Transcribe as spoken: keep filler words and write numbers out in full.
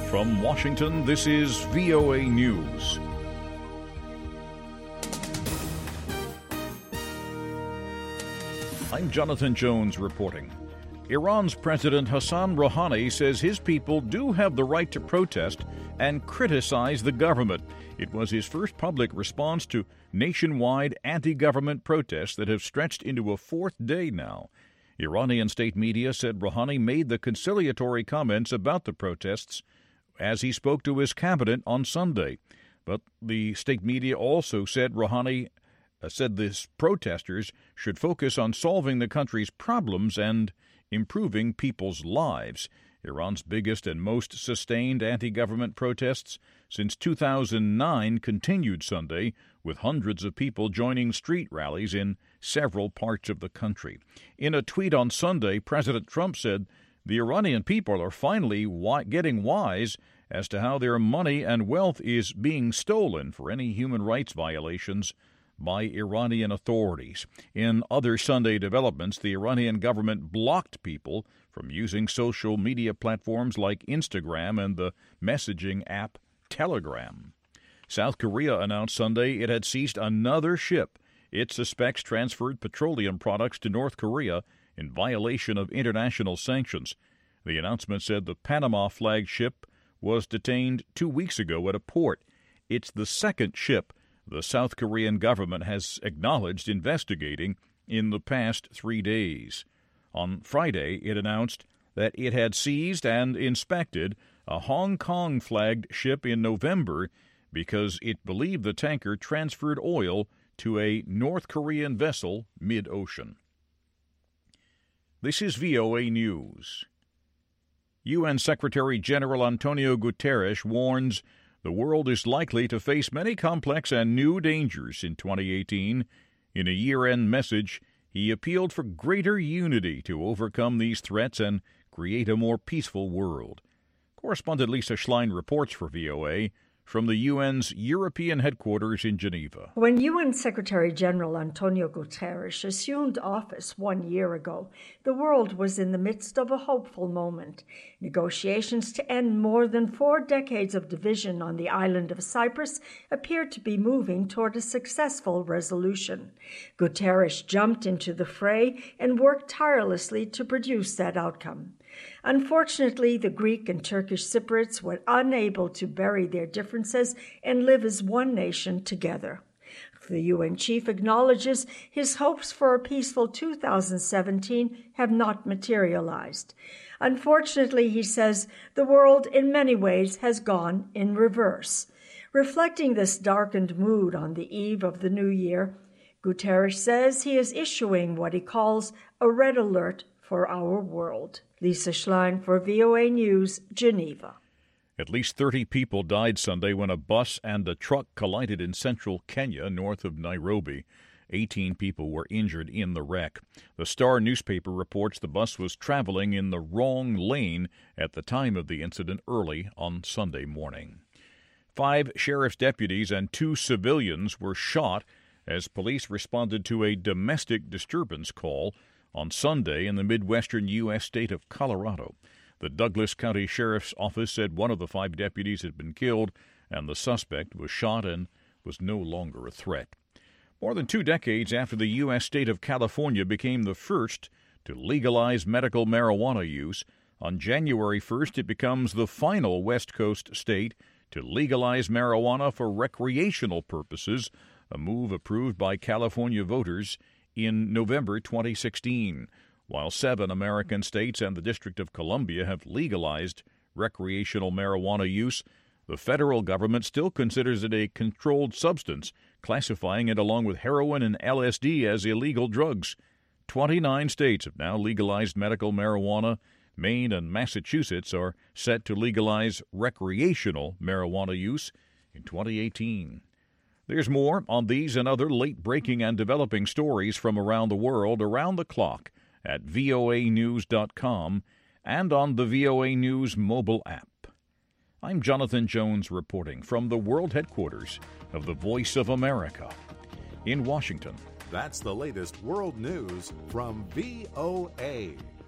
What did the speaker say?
From Washington, this is V O A News. I'm Jonathan Jones reporting. Iran's President Hassan Rouhani says his people do have the right to protest and criticize the government. It was his first public response to nationwide anti-government protests that have stretched into a fourth day now. Iranian state media said Rouhani made the conciliatory comments about the protests as he spoke to his cabinet on Sunday. But the state media also said Rouhani uh, said the protesters should focus on solving the country's problems and improving people's lives. Iran's biggest and most sustained anti-government protests since two thousand nine continued Sunday, with hundreds of people joining street rallies in several parts of the country. In a tweet on Sunday, President Trump said the Iranian people are finally wi- getting wise as to how their money and wealth is being stolen for any human rights violations by Iranian authorities. In other Sunday developments, the Iranian government blocked people from using social media platforms like Instagram and the messaging app Telegram. South Korea announced Sunday it had seized another ship it suspects transferred petroleum products to North Korea in violation of international sanctions. The announcement said the Panama flag ship was detained two weeks ago at a port. It's the second ship the South Korean government has acknowledged investigating in the past three days. On Friday, it announced that it had seized and inspected a Hong Kong-flagged ship in November because it believed the tanker transferred oil to a North Korean vessel mid-ocean. This is V O A News. U N Secretary General Antonio Guterres warns the world is likely to face many complex and new dangers in twenty eighteen. In a year-end message, he appealed for greater unity to overcome these threats and create a more peaceful world. Correspondent Lisa Schlein reports for V O A from the U N's European headquarters in Geneva. When U N Secretary General Antonio Guterres assumed office one year ago, the world was in the midst of a hopeful moment. Negotiations to end more than four decades of division on the island of Cyprus appeared to be moving toward a successful resolution. Guterres jumped into the fray and worked tirelessly to produce that outcome. Unfortunately, the Greek and Turkish Cypriots were unable to bury their differences and live as one nation together. The U N chief acknowledges his hopes for a peaceful two thousand seventeen have not materialized. Unfortunately, he says, the world in many ways has gone in reverse. Reflecting this darkened mood on the eve of the new year, Guterres says he is issuing what he calls a red alert for our world. Lisa Schlein for V O A News, Geneva. At least thirty people died Sunday when a bus and a truck collided in central Kenya, north of Nairobi. eighteen people were injured in the wreck. The Star newspaper reports the bus was traveling in the wrong lane at the time of the incident early on Sunday morning. Five sheriff's deputies and two civilians were shot as police responded to a domestic disturbance call on Sunday in the midwestern U S state of Colorado. The Douglas County Sheriff's Office said one of the five deputies had been killed and the suspect was shot and was no longer a threat. More than two decades after the U S state of California became the first to legalize medical marijuana use, on January first it becomes the final West Coast state to legalize marijuana for recreational purposes, a move approved by California voters in November twenty sixteen, while seven American states and the District of Columbia have legalized recreational marijuana use. The federal government still considers it a controlled substance, classifying it along with heroin and L S D as illegal drugs. twenty-nine states have now legalized medical marijuana. Maine and Massachusetts are set to legalize recreational marijuana use in twenty eighteen. There's more on these and other late-breaking and developing stories from around the world around the clock at V O A news dot com and on the V O A News mobile app. I'm Jonathan Jones reporting from the world headquarters of the Voice of America in Washington. That's the latest world news from V O A.